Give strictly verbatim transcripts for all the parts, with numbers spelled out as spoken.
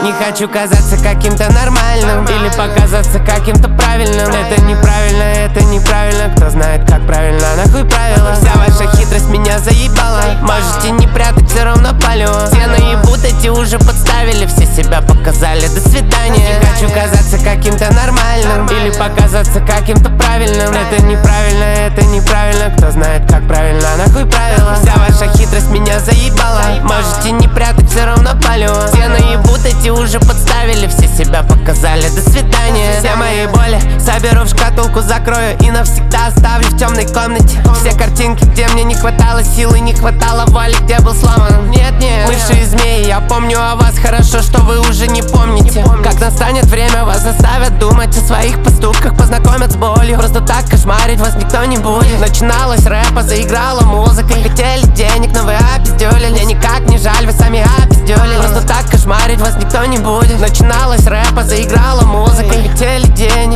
Не хочу казаться каким-то нормальным или показаться каким-то правильным. Это неправильно, это неправильно. Кто знает, как правильно, нахуй правила. Вся ваша хитрость меня заебала. Можете не прятать, все равно палю. Все наебут, эти уже подставили. Все себя показали, до свидания. Не хочу казаться каким-то нормальным или показаться каким-то правильным. Это неправильно, это неправильно. Кто знает, как правильно, нахуй правила. Вся ваша хитрость меня заебала. Можете не прятать, все равно палю. Все наебут, эти уже подставили. Все себя показали, до свидания. Все мои боли соберу в шкатулку, закрою и навсегда оставлю в темной комнате. Все картинки, где мне не хватало силы, не хватало воли, где был сломан. Нет, нет, мыши и змеи, я помню о вас. Хорошо, что вы уже не помните. Как настанет время, вас заставят думать о своих поступках, познакомят с болью. Просто так кошмарить вас никто не будет. Начиналось рэпа, заиграла музыка. Хотели денег, но вы опиздюлили. Мне никак не жаль, вы сами опиздюлили. Просто так кошмарить вас никто не будет. Начиналось рэпа, заиграла музыка. Хотели денег,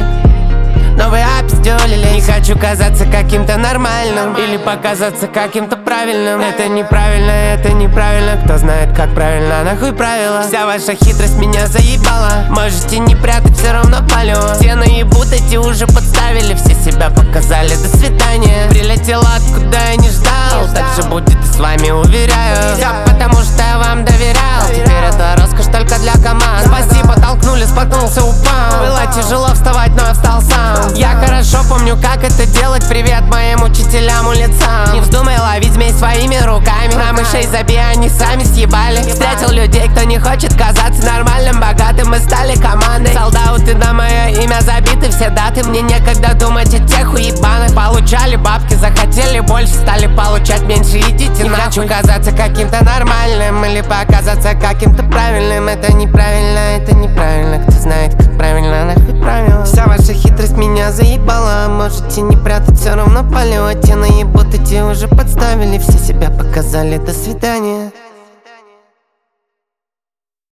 но вы опиздюлили. Не хочу казаться каким-то нормальным или показаться каким-то правильным. Это неправильно, это неправильно. Кто знает, как правильно, нахуй правила. Вся ваша хитрость меня заебала. Можете не прятать, все равно палю. Все наебут, эти уже подставили. Все себя показали, до свидания. Прилетела откуда я не ждал. Так же будет и с вами, уверяю. Все потому, что я вам доверял. Теперь это роскошь только для команд. Спасибо, толкнули, споткнулся, упал. Было тяжело вставать, но я встал сам. Я хорошо помню, как это делать. Привет моим учителям, улицам. Не вздумай ловить змей своими руками. На мышей забей, они сами съебали. Встретил людей, кто не хочет казаться нормальным, богатым. Мы стали командой. Солдаты на мое имя забиты все даты. Мне некогда думать о тех уебанах. Получали бабки, захотели больше, стали получать меньше. Идите нахуй. Не хочу казаться каким-то нормальным или показаться каким-то правильным. Это неправильно, это неправильно. Кто знает, как правильно, нахуй правильно. Вся ваша хитрость меня заебала. Можете не прятать, все равно палю. А те наебут, эти уже подставили. Все себя показали, до свидания.